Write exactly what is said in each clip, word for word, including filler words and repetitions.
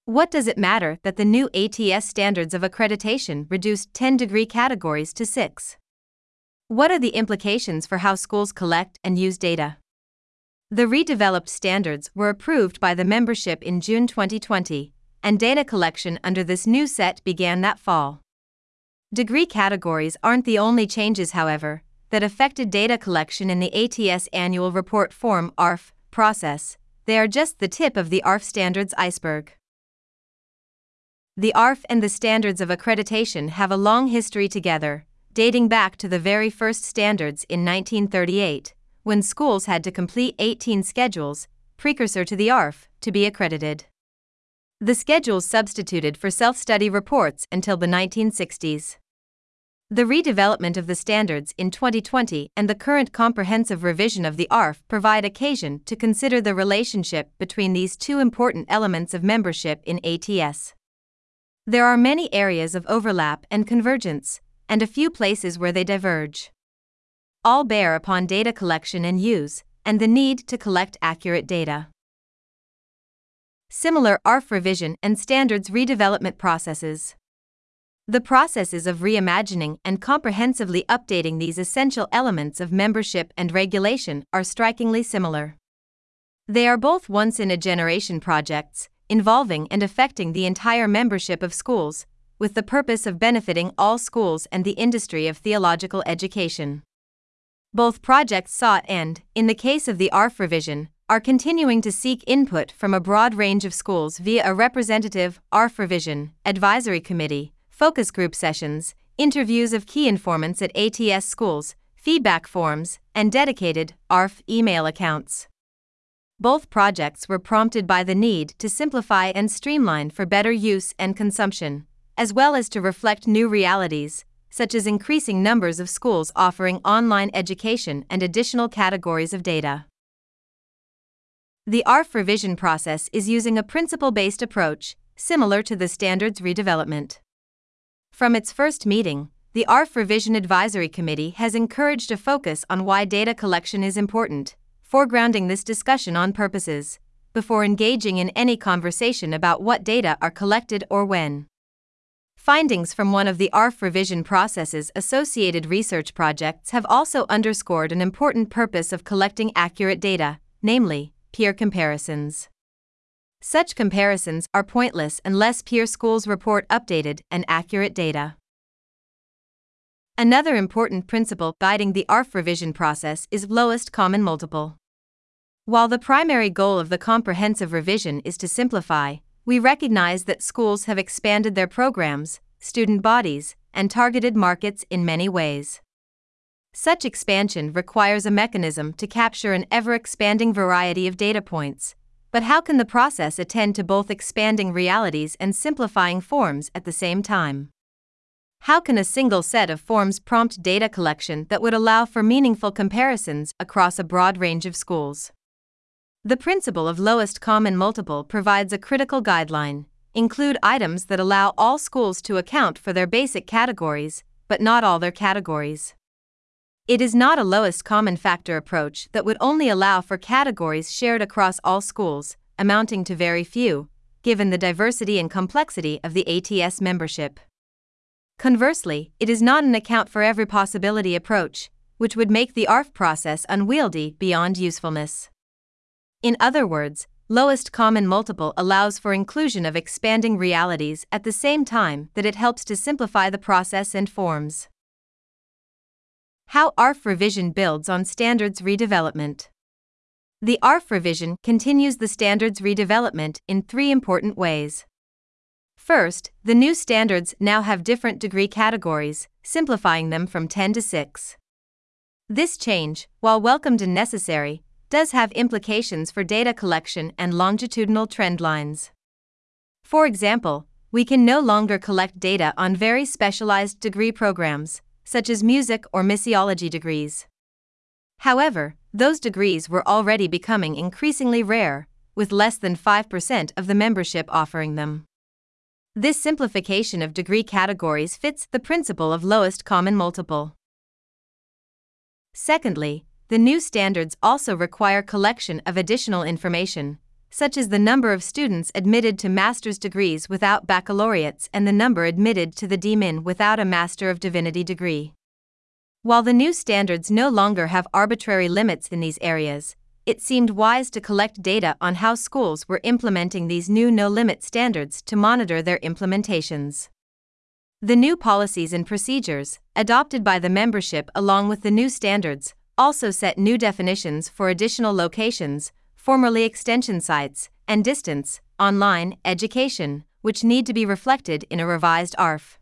What does it matter that the new A T S standards of accreditation reduced ten degree categories to six? What are the implications for how schools collect and use data? The redeveloped standards were approved by the membership in June twenty twenty, and data collection under this new set began that fall. Degree categories aren't the only changes, however, that affected data collection in the A T S Annual Report Form (A R F) process. They are just the tip of the A R F standards iceberg. The A R F and the standards of accreditation have a long history together, dating back to the very first standards in nineteen thirty-eight, when schools had to complete eighteen schedules, precursor to the A R F, to be accredited. The schedules substituted for self-study reports until the nineteen sixties. The redevelopment of the standards in twenty twenty and the current comprehensive revision of the A R F provide occasion to consider the relationship between these two important elements of membership in A T S. There are many areas of overlap and convergence, and a few places where they diverge. All bear upon data collection and use, and the need to collect accurate data. Similar A R F revision and standards redevelopment processes. The processes of reimagining and comprehensively updating these essential elements of membership and regulation are strikingly similar. They are both once-in-a-generation projects, involving and affecting the entire membership of schools, with the purpose of benefiting all schools and the industry of theological education. Both projects sought and, in the case of the A R F revision, are continuing to seek input from a broad range of schools via a representative A R F revision advisory committee, focus group sessions, interviews of key informants at A T S schools, feedback forms, and dedicated A R F email accounts. Both projects were prompted by the need to simplify and streamline for better use and consumption, as well as to reflect new realities, such as increasing numbers of schools offering online education and additional categories of data. The A R F revision process is using a principle-based approach, similar to the standards redevelopment. From its first meeting, the A R F Revision Advisory Committee has encouraged a focus on why data collection is important, foregrounding this discussion on purposes, before engaging in any conversation about what data are collected or when. Findings from one of the A R F revision process's associated research projects have also underscored an important purpose of collecting accurate data, namely, peer comparisons. Such comparisons are pointless unless peer schools report updated and accurate data. Another important principle guiding the A R F revision process is lowest common multiple. While the primary goal of the comprehensive revision is to simplify, we recognize that schools have expanded their programs, student bodies, and targeted markets in many ways. Such expansion requires a mechanism to capture an ever-expanding variety of data points, but how can the process attend to both expanding realities and simplifying forms at the same time? How can a single set of forms prompt data collection that would allow for meaningful comparisons across a broad range of schools? The principle of lowest common multiple provides a critical guideline. Include items that allow all schools to account for their basic categories, but not all their categories. It is not a lowest common factor approach that would only allow for categories shared across all schools, amounting to very few, given the diversity and complexity of the A T S membership. Conversely, it is not an account for every possibility approach, which would make the A R F process unwieldy beyond usefulness. In other words, lowest common multiple allows for inclusion of expanding realities at the same time that it helps to simplify the process and forms. How A R F revision builds on standards redevelopment. The A R F revision continues the standards redevelopment in three important ways. First, the new standards now have different degree categories, simplifying them from ten to six. This change, while welcomed and necessary, does have implications for data collection and longitudinal trend lines. For example, we can no longer collect data on very specialized degree programs, such as music or missiology degrees. However, those degrees were already becoming increasingly rare, with less than five percent of the membership offering them. This simplification of degree categories fits the principle of lowest common multiple. Secondly, the new standards also require collection of additional information, such as the number of students admitted to master's degrees without baccalaureates and the number admitted to the D Min without a Master of Divinity degree. While the new standards no longer have arbitrary limits in these areas, it seemed wise to collect data on how schools were implementing these new no-limit standards to monitor their implementations. The new policies and procedures, adopted by the membership along with the new standards, also set new definitions for additional locations, formerly extension sites, and distance, online, education, which need to be reflected in a revised A R F.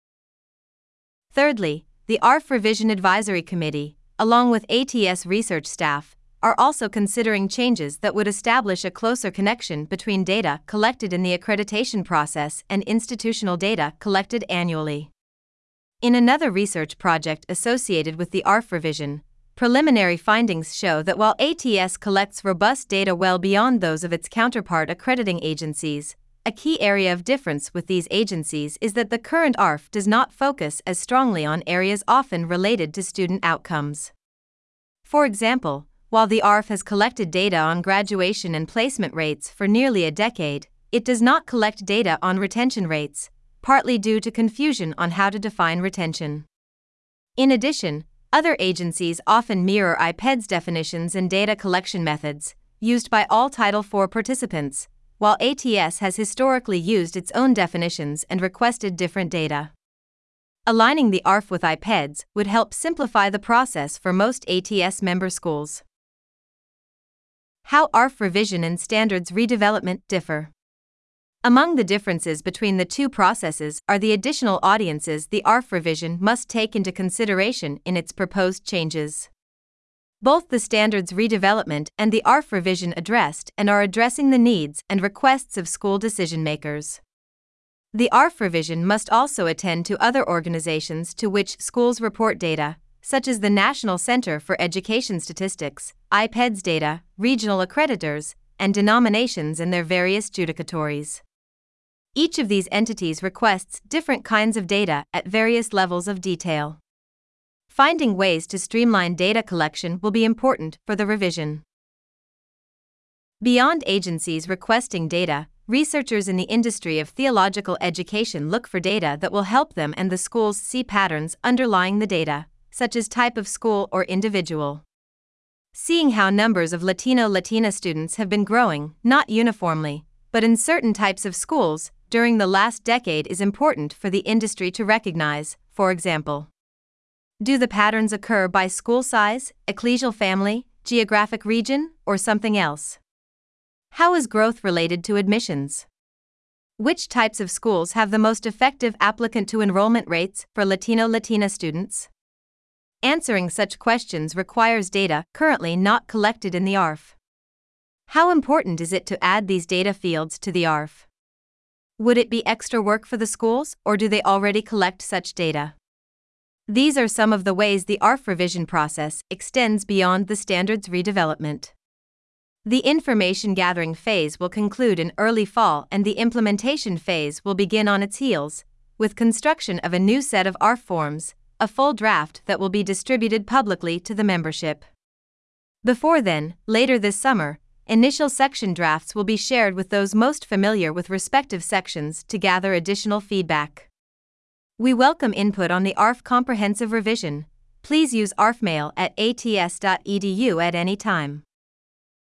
Thirdly, the A R F Revision Advisory Committee, along with A T S research staff, are also considering changes that would establish a closer connection between data collected in the accreditation process and institutional data collected annually. In another research project associated with the A R F revision, preliminary findings show that while A T S collects robust data well beyond those of its counterpart accrediting agencies, a key area of difference with these agencies is that the current A R F does not focus as strongly on areas often related to student outcomes. For example, while the A R F has collected data on graduation and placement rates for nearly a decade, it does not collect data on retention rates, partly due to confusion on how to define retention. In addition, other agencies often mirror I P E D's definitions and data collection methods, used by all Title four participants, while A T S has historically used its own definitions and requested different data. Aligning the A R F with I P E Ds would help simplify the process for most A T S member schools. How A R F revision and standards redevelopment differ. Among the differences between the two processes are the additional audiences the A R F revision must take into consideration in its proposed changes. Both the standards redevelopment and the A R F revision addressed and are addressing the needs and requests of school decision-makers. The A R F revision must also attend to other organizations to which schools report data, such as the National Center for Education Statistics, I P E Ds data, regional accreditors, and denominations and their various judicatories. Each of these entities requests different kinds of data at various levels of detail. Finding ways to streamline data collection will be important for the revision. Beyond agencies requesting data, researchers in the industry of theological education look for data that will help them and the schools see patterns underlying the data, such as type of school or individual. Seeing how numbers of Latino-Latina students have been growing, not uniformly, but in certain types of schools, during the last decade is important for the industry to recognize. For example, do the patterns occur by school size, ecclesial family, geographic region, or something else? How is growth related to admissions? Which types of schools have the most effective applicant to enrollment rates for Latino-Latina students? Answering such questions requires data currently not collected in the A R F. How important is it to add these data fields to the A R F? Would it be extra work for the schools, or do they already collect such data? These are some of the ways the A R F revision process extends beyond the standards redevelopment. The information gathering phase will conclude in early fall and the implementation phase will begin on its heels, with construction of a new set of A R F forms, a full draft that will be distributed publicly to the membership. Before then, later this summer, initial section drafts will be shared with those most familiar with respective sections to gather additional feedback. We welcome input on the A R F comprehensive revision. Please use A R F mail at A T S dot E D U at any time.